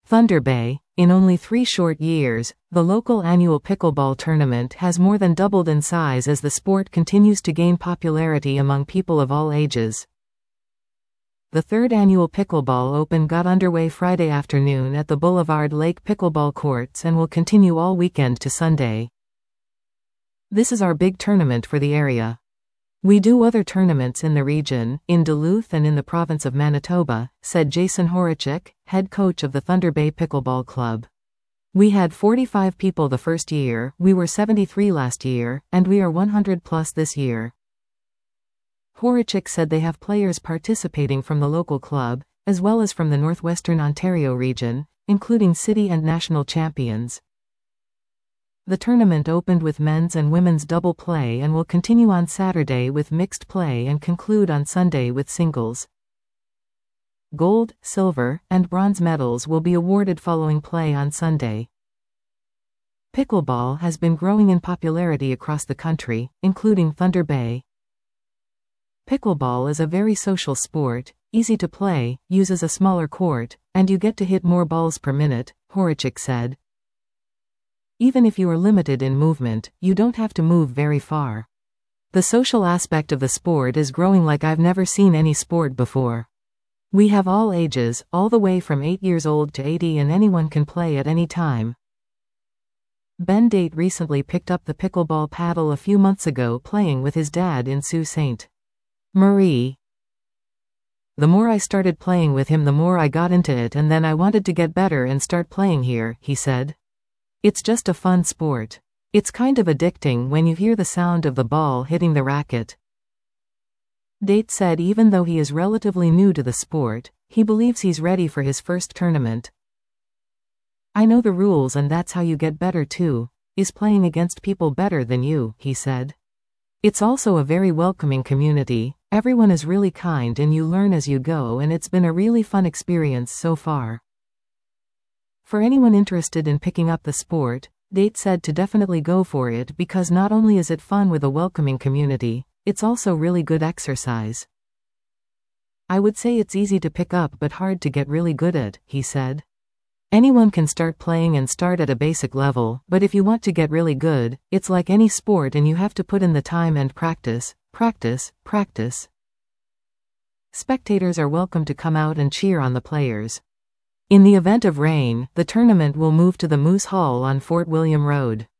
Thunder Bay. In only 3 short years, the local annual pickleball tournament has more than doubled in size as the sport continues to gain popularity among people of all ages. The 3rd annual Pickleball Open got underway Friday afternoon at the Boulevard Lake Pickleball Courts and will continue all weekend to Sunday. This is our big tournament for the area. We do other tournaments in the region, in Duluth and in the province of Manitoba, said Jason Horacek, head coach of the Thunder Bay Pickleball Club. We had 45 people the first year, we were 73 last year, and we are 100 plus this year. Horacek said they have players participating from the local club, as well as from the Northwestern Ontario region, including city and national champions. The tournament opened with men's and women's double play and will continue on Saturday with mixed play and conclude on Sunday with singles. Gold, silver, and bronze medals will be awarded following play on Sunday. Pickleball has been growing in popularity across the country, including Thunder Bay. Pickleball is a very social sport, easy to play, uses a smaller court, and you get to hit more balls per minute, Horacek said. Even if you are limited in movement, you don't have to move very far. The social aspect of the sport is growing like I've never seen any sport before. We have all ages, all the way from 8 years old to 80, and anyone can play at any time. Ben Date recently picked up the pickleball paddle a few months ago playing with his dad in Sault Ste. Marie. The more I started playing with him, the more I got into it, and then I wanted to get better and start playing here, he said. It's just a fun sport. It's kind of addicting when you hear the sound of the ball hitting the racket. Date said even though he is relatively new to the sport, he believes he's ready for his first tournament. I know the rules, and that's how you get better too, is playing against people better than you, he said. It's also a very welcoming community, everyone is really kind and you learn as you go, and it's been a really fun experience so far. For anyone interested in picking up the sport, Date said to definitely go for it because not only is it fun with a welcoming community, it's also really good exercise. I would say it's easy to pick up but hard to get really good at, he said. Anyone can start playing and start at a basic level, but if you want to get really good, it's like any sport and you have to put in the time and practice, practice, practice. Spectators are welcome to come out and cheer on the players. In the event of rain, the tournament will move to the Moose Hall on Fort William Road.